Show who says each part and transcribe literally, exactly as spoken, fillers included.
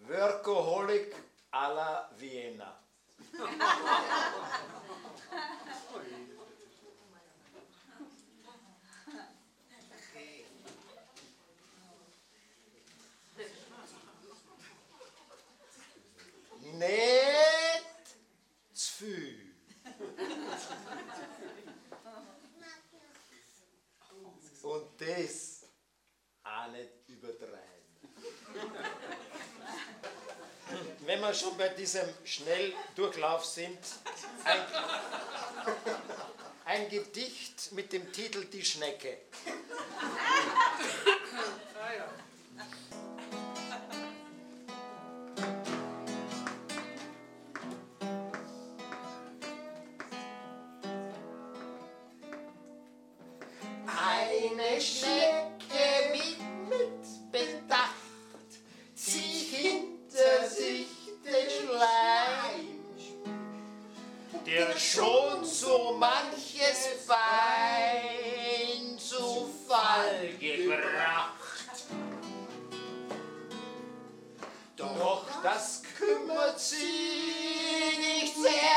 Speaker 1: Workaholic à la Vienna. Nicht zu viel. Und das auch nicht übertreiben. Wenn wir schon bei diesem Schnelldurchlauf sind, ein, ein Gedicht mit dem Titel Die Schnecke. Eine Schnecke mit Mitbedacht zieht hinter sich den Schleim, der schon so manches Bein zu Fall gebracht. Doch das kümmert sie nicht sehr.